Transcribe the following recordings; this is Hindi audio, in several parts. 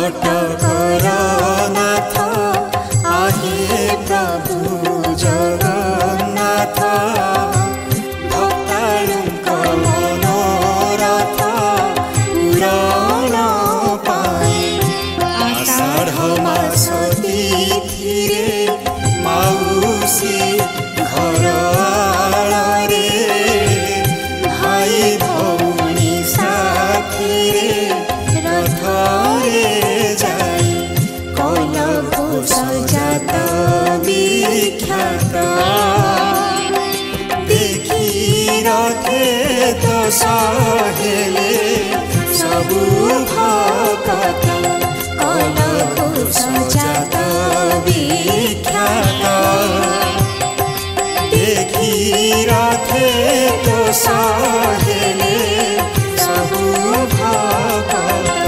कटकर नाथ आहे प्रभु जगन्नाथ भक्तालुक मनोरथ पूरण पाए आषाढ़ मास तिथिरे माउसी घर आड़े भाई भौणी साथीरे रथरे जाई कल घोष जात विख्यात देखी रथे तो सहेले सबु भक्त कल घोष जात विख्यात देखी रथे तो सहेले सबु भक्त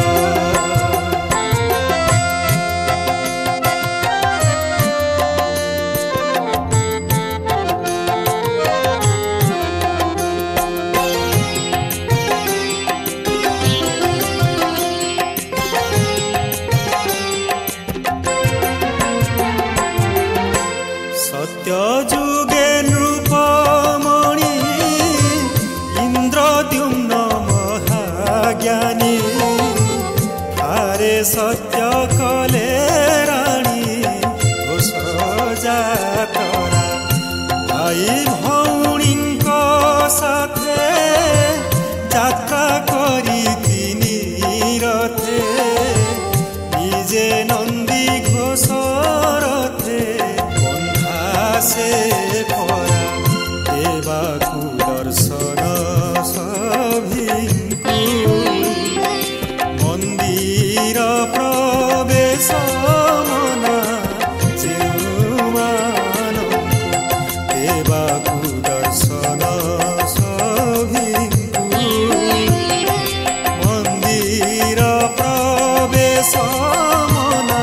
सत्य जुगे नृपमणि इंद्रद्युम्न महाज्ञानी हारे सत्य कले राणी घोष जातरा भाई भौणी साथे यात्रा करी तिनी रथे निजे नंदी घोष रथे से परा देवाकु दर्शन सभिंकु मंदिर प्रवेश मना जेउमानंकु देवाकु दर्शन सभिंकु मंदिर प्रवेश मना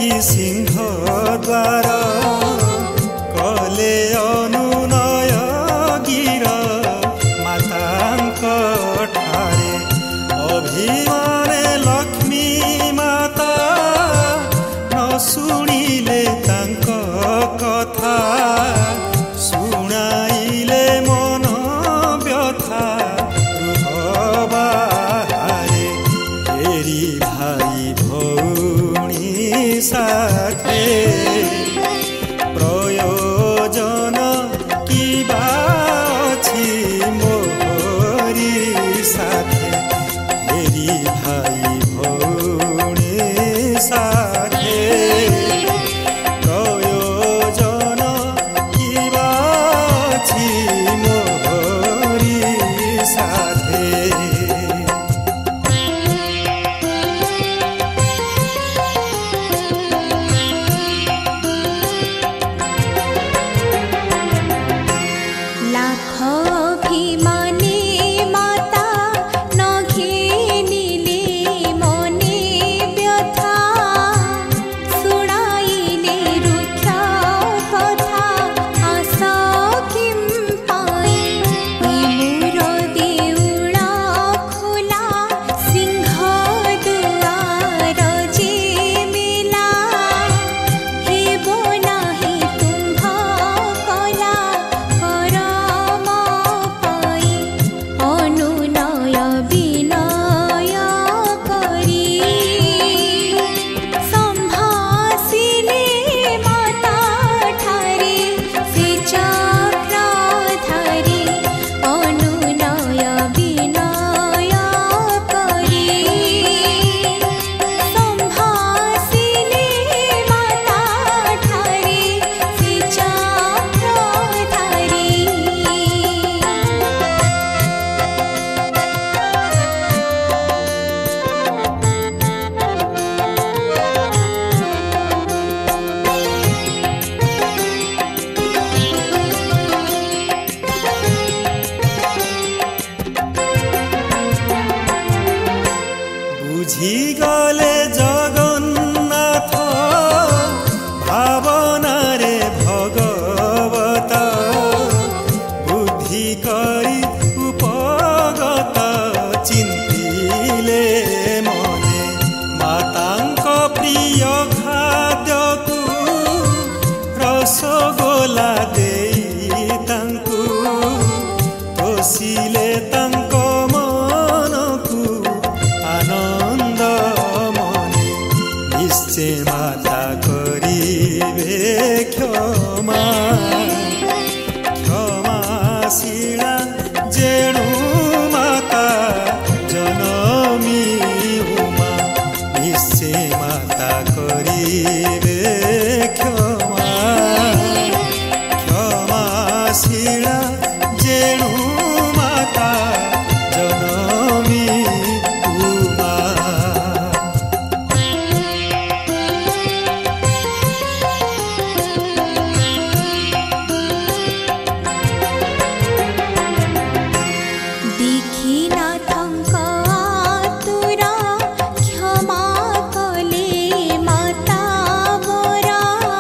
देखि सिंह द्वार कले अनुनय गिर मातांक ठारे अभिमाने लक्ष्मी माता न शुणिले तांक कथा शुणाइले मन व्यथा गृह बाहारे तेरी भाई भौणी साथे प्रयोजन किबा अछि मोहरी साथे तेरी भाई भौणी साथे प्रयोजन किबा अछि मोहरी साथे बुझिगले जगन्नाथ भावनारे भगवत बुद्धि करी उपगत चिन्तिले मने मातांक प्रिय खाद्यकु रसगोला देई तांकु तोषिले तांक मनकु आनंद मने निश्चय माता करिबे क्षमा क्षमाशीला जेणु माता जनमी उमा निश्चय माता करिबे क्षमा क्षमाशीला जेणु माता जनमी उमा दीक्षिनाथଙ୍କ आतुर क्षमा कले माता मोरा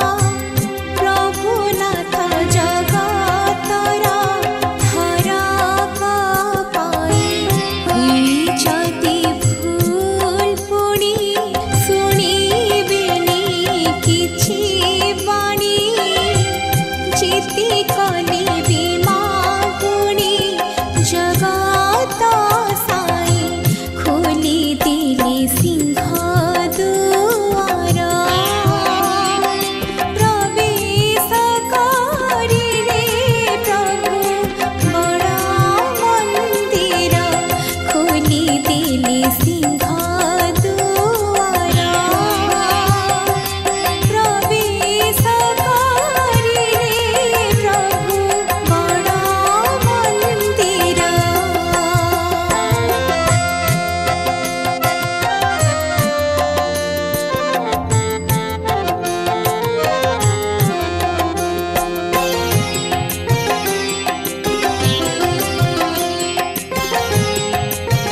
प्रभुनाथ जगतर धरक पाई जदि भूल पुणी शुणिबेनि किछि बाणी चिति कली बीमा गुणी जगत साई खोली दिले सिंह दुआर प्रवेश करिले प्रभु बड़ा मंदिर खोली दिले सिंह दुआर प्रवेश करिले प्रभु बड़ा मंदिर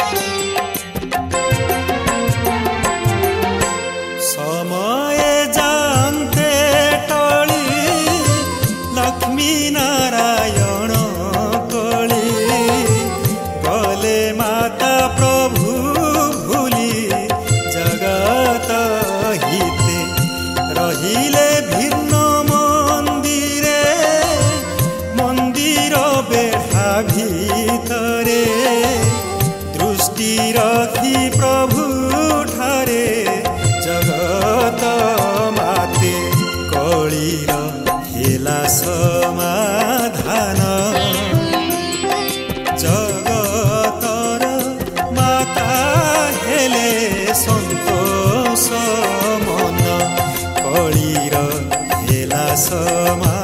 समय जा ରହିଲେ ଭିନ୍ନ ମନ୍ଦିରେ ମନ୍ଦିର ବେଢ଼ା ଭିତରେ ଦୃଷ୍ଟି ରଖି ପ୍ରଭୁ ଠାରେ ଜଗତ ମାତେ କଳିର ହେଲା ସମାଧାନ ଜଗତର ମାତା ହେଲେ ସନ୍ତୋଷ ମନ କଳିର ହେଲା ସମାଧାନ